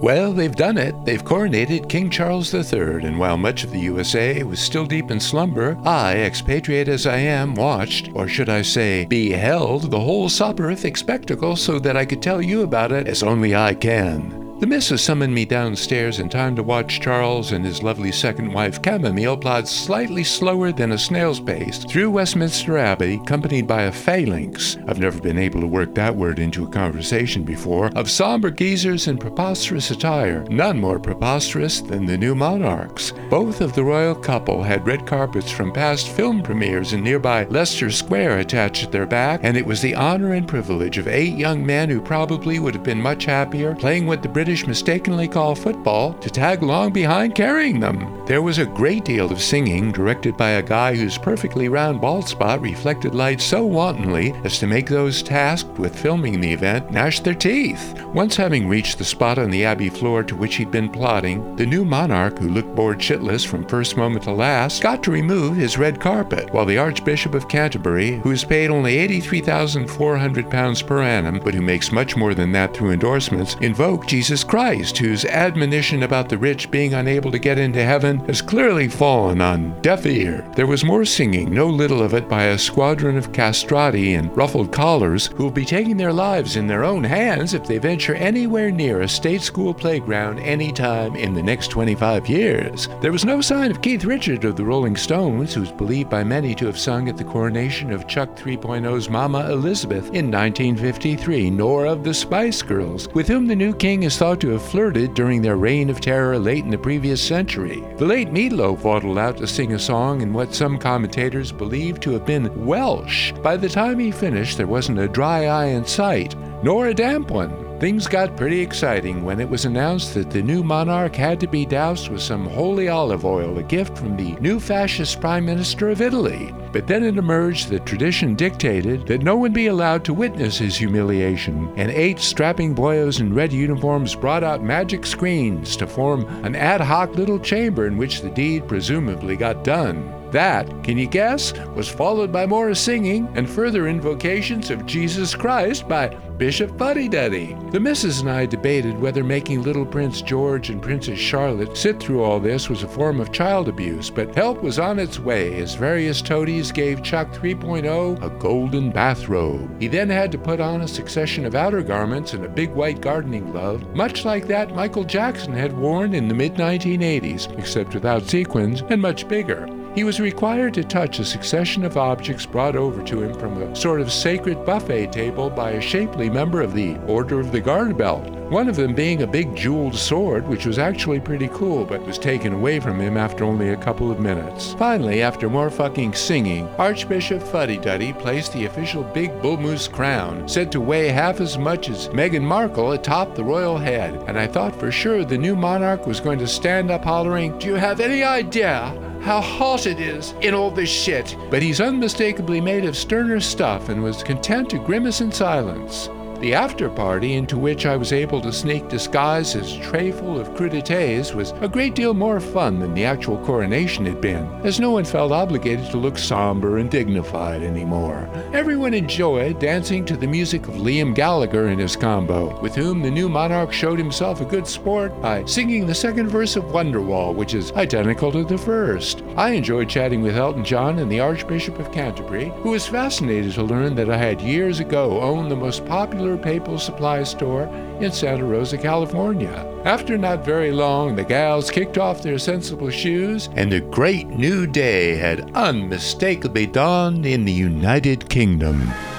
Well, they've done it. They've coronated King Charles III, and while much of the USA was still deep in slumber, I, expatriate as I am, watched, or should I say, beheld, the whole soporific spectacle so that I could tell you about it as only I can. The missus summoned me downstairs in time to watch Charles and his lovely second wife Camomile plod slightly slower than a snail's pace through Westminster Abbey, accompanied by a phalanx, I've never been able to work that word into a conversation before, of somber geezers in preposterous attire, none more preposterous than the new monarchs. Both of the royal couple had red carpets from past film premieres in nearby Leicester Square attached at their back, and it was the honor and privilege of 8 young men who probably would have been much happier playing what the British mistakenly call football to tag along behind carrying them. There was a great deal of singing, directed by a guy whose perfectly round bald spot reflected light so wantonly as to make those tasked with filming the event gnash their teeth. Once having reached the spot on the Abbey floor to which he'd been plodding, the new monarch, who looked bored shitless from first moment to last, got to remove his red carpet, while the Archbishop of Canterbury, who is paid only £83,400 per annum, but who makes much more than that through endorsements, invoked Jesus Christ, whose admonition about the rich being unable to get into heaven has clearly fallen on deaf ear. There was more singing, no little of it by a squadron of castrati in ruffled collars who will be taking their lives in their own hands if they venture anywhere near a state school playground any time in the next 25 years. There was no sign of Keith Richard of the Rolling Stones, who's believed by many to have sung at the coronation of Chuck 3.0's Mama Elizabeth in 1953, nor of the Spice Girls, with whom the new king is thought to have flirted during their reign of terror late in the previous century. The late Meatloaf waddled out to sing a song in what some commentators believe to have been Welsh. By the time he finished, there wasn't a dry eye in sight, nor a damp one. Things got pretty exciting when it was announced that the new monarch had to be doused with some holy olive oil, a gift from the new fascist Prime Minister of Italy. But then it emerged that tradition dictated that no one be allowed to witness his humiliation, and 8 strapping boyos in red uniforms brought out magic screens to form an ad hoc little chamber in which the deed presumably got done. That, can you guess, was followed by more singing and further invocations of Jesus Christ by Bishop Fuddy-Duddy. The missus and I debated whether making little Prince George and Princess Charlotte sit through all this was a form of child abuse, but help was on its way as various toadies gave Chuck 3.0 a golden bathrobe. He then had to put on a succession of outer garments and a big white gardening glove, much like that Michael Jackson had worn in the mid-1980s, except without sequins and much bigger. He was required to touch a succession of objects brought over to him from a sort of sacred buffet table by a shapely member of the Order of the Garter Belt, one of them being a big jeweled sword, which was actually pretty cool, but was taken away from him after only a couple of minutes. Finally, after more fucking singing, Archbishop Fuddy-Duddy placed the official big bull moose crown, said to weigh half as much as Meghan Markle, atop the royal head, and I thought for sure the new monarch was going to stand up hollering, "Do you have any idea how hot it is in all this shit?" But he's unmistakably made of sterner stuff and was content to grimace in silence. The after party, into which I was able to sneak disguised as tray full of crudités, was a great deal more fun than the actual coronation had been, as no one felt obligated to look somber and dignified anymore. Everyone enjoyed dancing to the music of Liam Gallagher and his combo, with whom the new monarch showed himself a good sport by singing the second verse of Wonderwall, which is identical to the first. I enjoyed chatting with Elton John and the Archbishop of Canterbury, who was fascinated to learn that I had years ago owned the most popular papal supply store in Santa Rosa, California. After not very long, the gals kicked off their sensible shoes, and a great new day had unmistakably dawned in the United Kingdom.